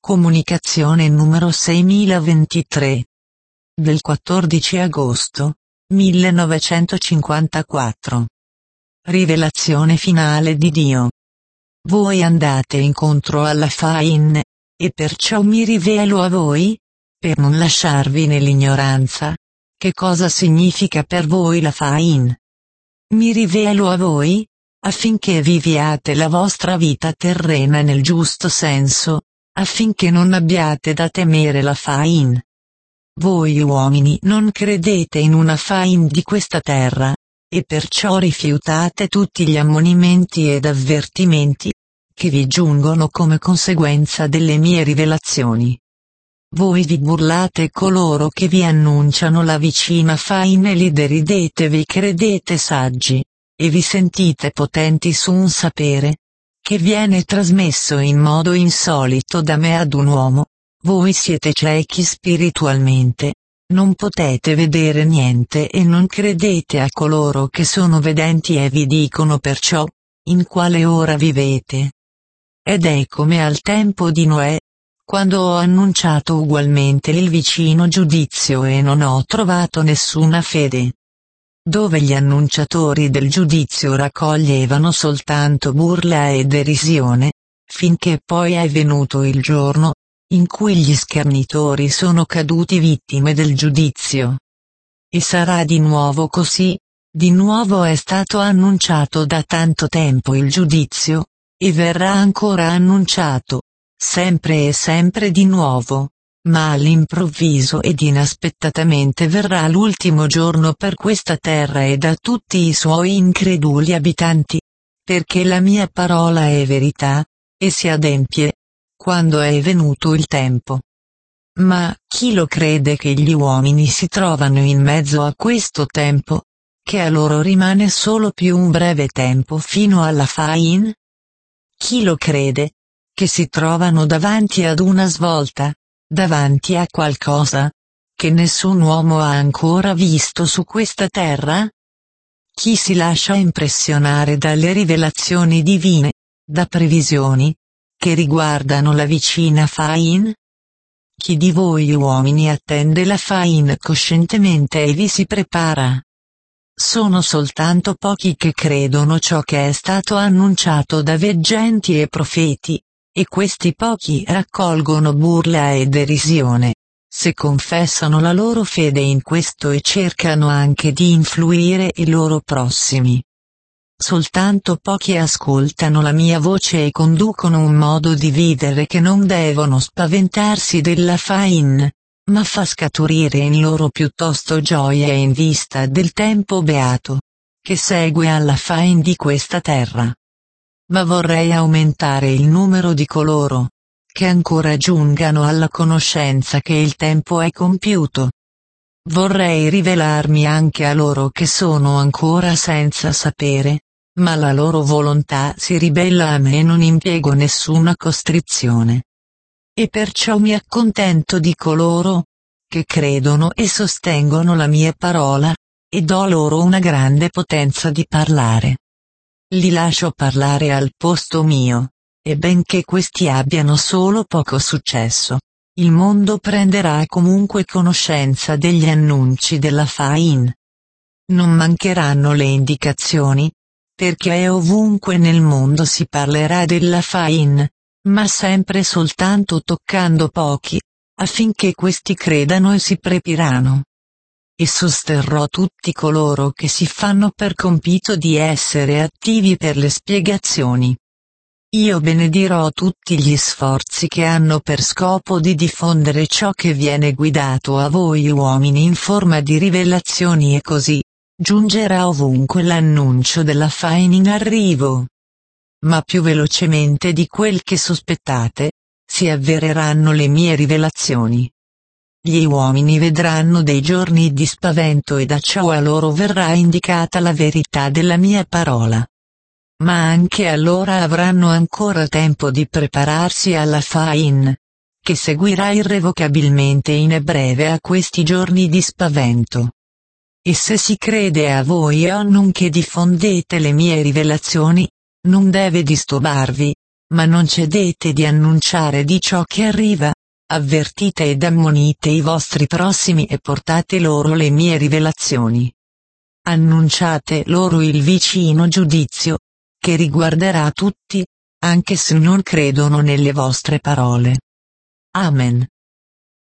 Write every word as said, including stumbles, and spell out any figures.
Comunicazione numero seimilaventitré del quattordici agosto millenovecentocinquantaquattro. Rivelazione finale di Dio. Voi andate incontro alla Fain, e perciò mi rivelo a voi, per non lasciarvi nell'ignoranza. Che cosa significa per voi la Fain? Mi rivelo a voi, affinché viviate la vostra vita terrena nel giusto senso, affinché non abbiate da temere la Fain. Voi uomini non credete in una Fain di questa terra, e perciò rifiutate tutti gli ammonimenti ed avvertimenti, che vi giungono come conseguenza delle mie rivelazioni. Voi vi burlate coloro che vi annunciano la vicina Fain e li deridete, vi credete saggi, e vi sentite potenti su un sapere, che viene trasmesso in modo insolito da me ad un uomo. Voi siete ciechi spiritualmente, non potete vedere niente e non credete a coloro che sono vedenti e vi dicono perciò, in quale ora vivete. Ed è come al tempo di Noè, quando ho annunciato ugualmente il vicino giudizio e non ho trovato nessuna fede. Dove gli annunciatori del giudizio raccoglievano soltanto burla e derisione, finché poi è venuto il giorno, in cui gli schernitori sono caduti vittime del giudizio. E sarà di nuovo così, di nuovo è stato annunciato da tanto tempo il giudizio, e verrà ancora annunciato, sempre e sempre di nuovo. Ma all'improvviso ed inaspettatamente verrà l'ultimo giorno per questa terra e da tutti i suoi increduli abitanti, perché la mia parola è verità, e si adempie, quando è venuto il tempo. Ma chi lo crede che gli uomini si trovano in mezzo a questo tempo, che a loro rimane solo più un breve tempo fino alla Fain? Chi lo crede, che si trovano davanti ad una svolta, davanti a qualcosa che nessun uomo ha ancora visto su questa terra? Chi si lascia impressionare dalle rivelazioni divine, da previsioni che riguardano la vicina Fain? Chi di voi uomini attende la Fain coscientemente e vi si prepara? Sono soltanto pochi che credono ciò che è stato annunciato da veggenti e profeti. E questi pochi raccolgono burla e derisione, se confessano la loro fede in questo e cercano anche di influire i loro prossimi. Soltanto pochi ascoltano la mia voce e conducono un modo di vivere che non devono spaventarsi della Fain, ma fa scaturire in loro piuttosto gioia in vista del tempo beato, che segue alla Fain di questa terra. Ma vorrei aumentare il numero di coloro che ancora giungano alla conoscenza che il tempo è compiuto. Vorrei rivelarmi anche a loro che sono ancora senza sapere, ma la loro volontà si ribella a me e non impiego nessuna costrizione. E perciò mi accontento di coloro che credono e sostengono la mia parola, e do loro una grande potenza di parlare. Li lascio parlare al posto mio, e benché questi abbiano solo poco successo, il mondo prenderà comunque conoscenza degli annunci della Fain. Non mancheranno le indicazioni, perché ovunque nel mondo si parlerà della Fain, ma sempre soltanto toccando pochi, affinché questi credano e si preparino. E sosterrò tutti coloro che si fanno per compito di essere attivi per le spiegazioni. Io benedirò tutti gli sforzi che hanno per scopo di diffondere ciò che viene guidato a voi uomini in forma di rivelazioni e così giungerà ovunque l'annuncio della Fain in arrivo. Ma più velocemente di quel che sospettate, si avvereranno le mie rivelazioni. Gli uomini vedranno dei giorni di spavento e da ciò a loro verrà indicata la verità della mia parola. Ma anche allora avranno ancora tempo di prepararsi alla Fain, che seguirà irrevocabilmente in breve a questi giorni di spavento. E se si crede a voi o non che diffondete le mie rivelazioni, non deve disturbarvi, ma non cedete di annunciare di ciò che arriva. Avvertite ed ammonite i vostri prossimi e portate loro le mie rivelazioni. Annunciate loro il vicino giudizio, che riguarderà tutti, anche se non credono nelle vostre parole. Amen.